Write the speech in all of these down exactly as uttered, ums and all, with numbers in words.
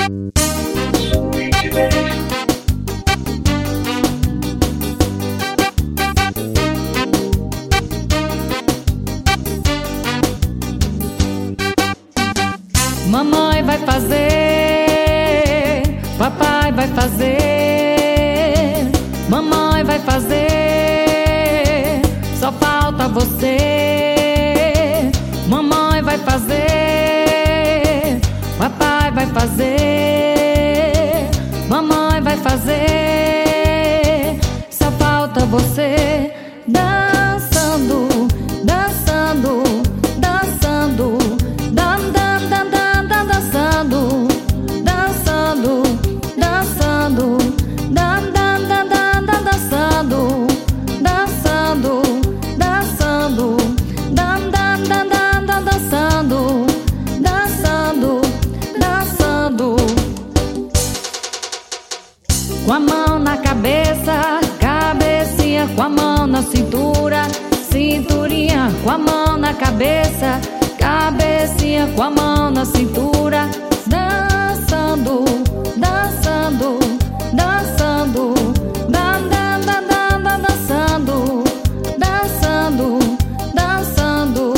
Mamãe vai fazer, papai vai fazer, mamãe vai fazer, só falta você. Mamãe vai fazer, papai vai fazer, mamãe vai fazer, só falta você. Dançando, dançando, dançando, dan, dan, dan, dan, dan, dançando, dançando, dançando, dan, dan, dan, dan, dan, dançando, dançando, dançando, dan, dan, dan, dan, dan, dançando, dançando, dançando. Com a mão na cabeça, cabecinha com a mão na cintura, cinturinha com a mão na cabeça, cabecinha com a mão na cintura, dançando, dançando, dançando, dan, dan, dan, dan, dan, dançando, dançando, dançando.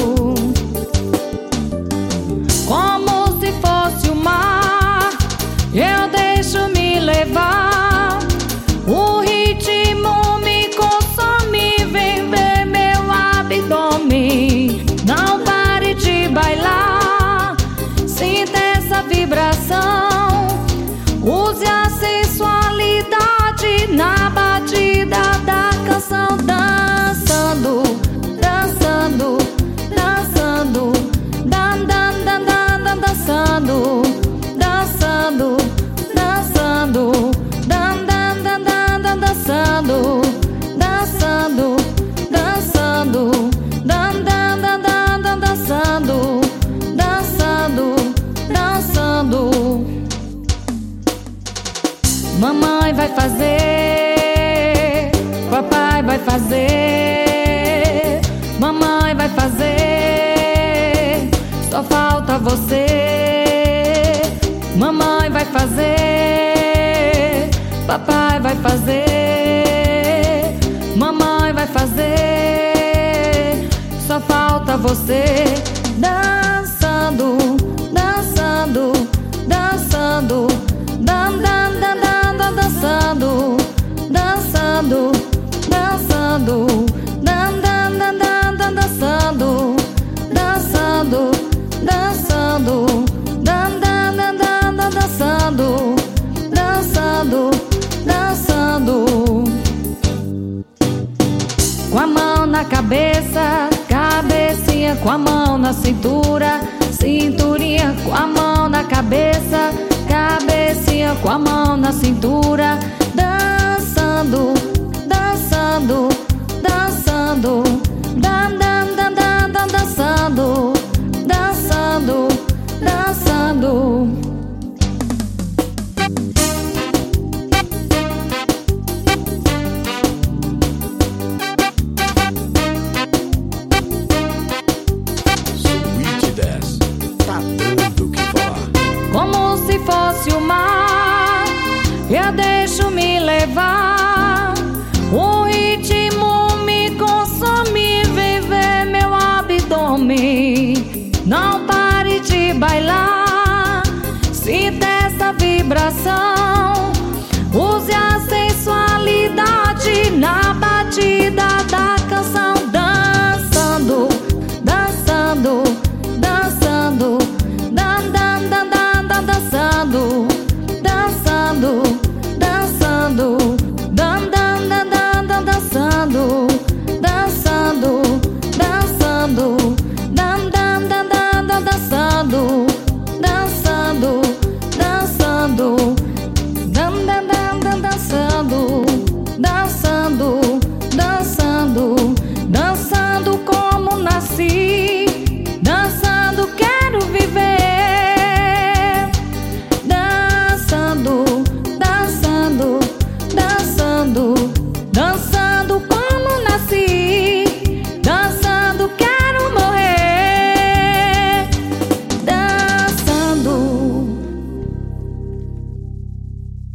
Como se fosse o mar, eu deixo me levar, o ritmo me consome, vem ver meu abdômen. Não pare de bailar, sinta essa vibração, use a sensualidade na batida da canção. Dançando, dançando, dançando, dan, dan, dan, dan, dan, dançando, dançando, dançando, dan, dan, dan, dan, dan, dançando, dançando, dançando, dan, dan, dan, dan, dan, dançando, dançando, dançando. Mamãe vai fazer, papai vai fazer, mamãe vai fazer, só falta você. Mamãe vai fazer, papai vai fazer, mamãe vai fazer, só falta você. Dançando, dançando, dançando, dan, dan, dan, dan, dan, dançando, dançando, dançando, dan, dan, dan, dan, dan, dançando, dançando, dançando, dan, dan, dan, dan, dan, dançando, dançando, dançando. Com a mão na cabeça, cabecinha com a mão na cintura, cinturinha com a mão na cabeça, cabecinha com a mão na cintura, dançando, dançando, dançando, dan, dan, dan, dan, dan, dançando, dançando, dançando. Como se fosse o mar, eu deixo me levar, o ritmo me consome, vem ver meu abdômen. Não pare de bailar, sinta essa vibração, use a sensualidade na batida da